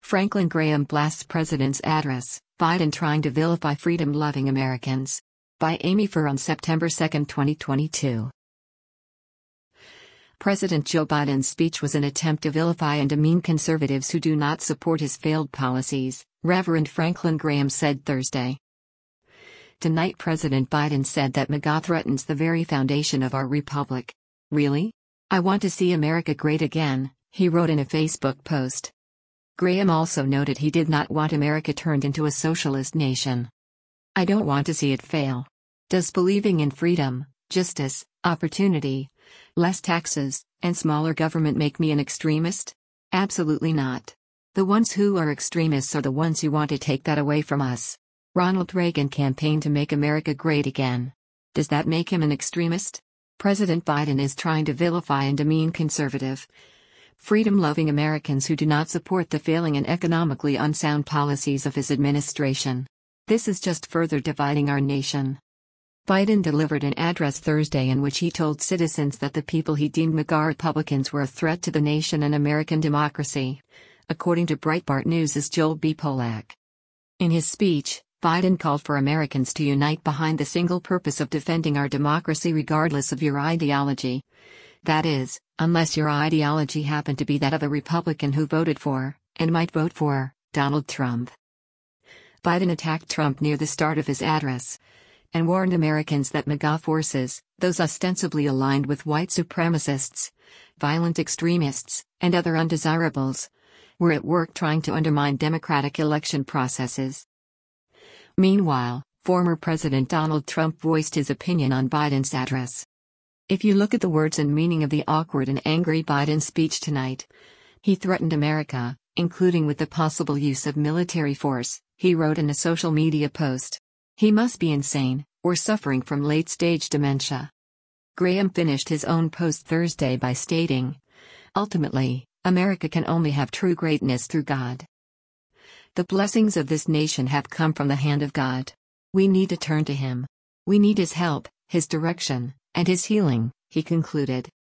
Franklin Graham blasts President's address, Biden trying to vilify freedom-loving Americans. By Amy Furr on September 2, 2022. President Joe Biden's speech was an attempt to vilify and demean conservatives who do not support his failed policies, Reverend Franklin Graham said Thursday. Tonight President Biden said that MAGA threatens the very foundation of our republic. Really? I want to see America great again, he wrote in a Facebook post. Graham also noted he did not want America turned into a socialist nation. I don't want to see it fail. Does believing in freedom, justice, opportunity, less taxes, and smaller government make me an extremist? Absolutely not. The ones who are extremists are the ones who want to take that away from us. Ronald Reagan campaigned to make America great again. Does that make him an extremist? President Biden is trying to vilify and demean conservative, freedom-loving Americans who do not support the failing and economically unsound policies of his administration. This is just further dividing our nation. Biden delivered an address Thursday in which he told citizens that the people he deemed MAGA Republicans were a threat to the nation and American democracy, according to Breitbart News' Joel B. Polak. In his speech, Biden called for Americans to unite behind the single purpose of defending our democracy regardless of your ideology. That is, unless your ideology happened to be that of a Republican who voted for, and might vote for, Donald Trump. Biden attacked Trump near the start of his address, and warned Americans that MAGA forces, those ostensibly aligned with white supremacists, violent extremists, and other undesirables, were at work trying to undermine democratic election processes. Meanwhile, former President Donald Trump voiced his opinion on Biden's address. If you look at the words and meaning of the awkward and angry Biden speech tonight, he threatened America, including with the possible use of military force, he wrote in a social media post. He must be insane, or suffering from late-stage dementia. Graham finished his own post Thursday by stating, ultimately, America can only have true greatness through God. The blessings of this nation have come from the hand of God. We need to turn to Him. We need His help, His direction, and His healing, he concluded.